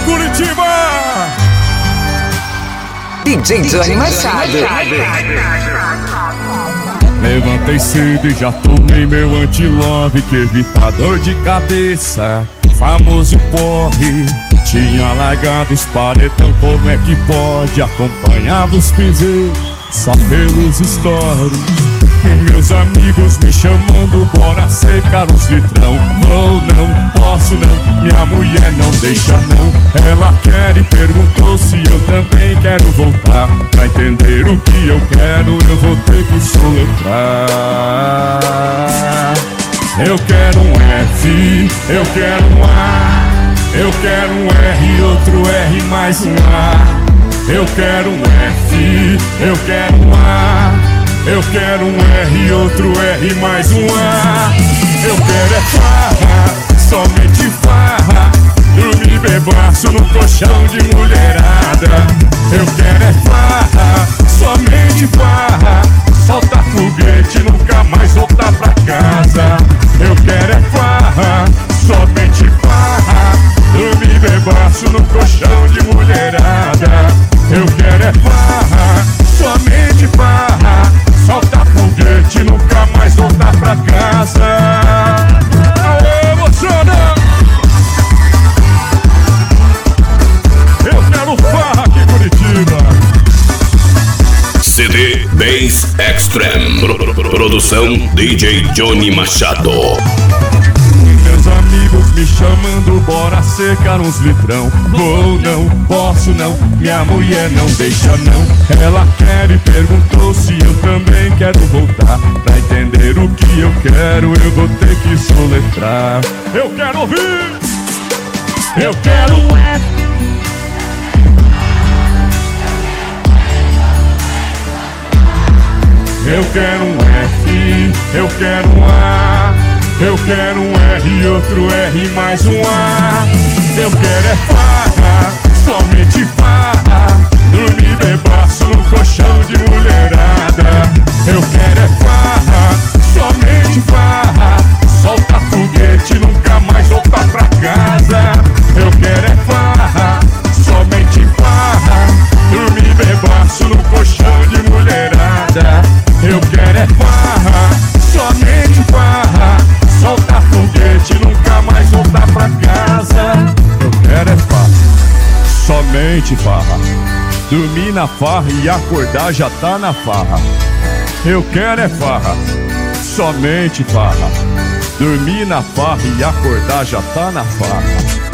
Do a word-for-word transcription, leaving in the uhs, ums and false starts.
Curitiba! D J Johnny Machado. Levantei cedo e já tomei meu anti-love, que evita dor de cabeça, famoso porre. Tinha largado os paredão, como é que pode? Acompanhava os piseiros só pelos stories. Meus amigos me chamando, bora secar os litrão. Vou não, posso não, minha mulher não deixa não. Ela quer e perguntou se eu também quero voltar. Pra entender o que eu quero, eu vou ter que soletrar. Eu quero um F, eu quero um A, eu quero um R, outro R mais um A. Eu quero um F, eu quero um A, eu quero um R, outro R mais um A. Eu quero é farra, somente farra, dormir bebaço no colchão de mulherada. Eu quero é farra, somente farra, soltar foguete, nunca mais voltar pra casa. Eu quero é farra, somente farra, dormir bebaço no colchão de mulherada. Eu quero é farra, somente farra, soltar foguete, nunca mais voltar pra casa. Aê, emociona! Eu quero farra aqui em Curitiba. C D Bass Extreme Pro- Pro- Produção D J Johnny Machado. Meus amigos me chamando, bora secar uns litrão. Vou não, posso não, minha mulher não deixa não. Ela quer e perguntou se eu também quero voltar. Pra entender o que eu quero, eu vou ter que soletrar. Eu quero ouvir! Eu quero um F. Eu quero um F, eu quero um A, eu quero um R, outro R mais um A. Eu quero é farra, somente farra, dormir bebaço no colchão de mulherada. Eu quero é farra, somente farra, soltar foguete, nunca mais voltar pra casa. Eu quero é farra, somente farra, dormir bebaço no colchão de mulherada. Eu quero é farra, somente farra, soltar foguete, nunca mais voltar pra casa. Eu quero é farra, somente farra, dormir na farra e acordar já tá na farra. Eu quero é farra, somente farra, dormir na farra e acordar já tá na farra.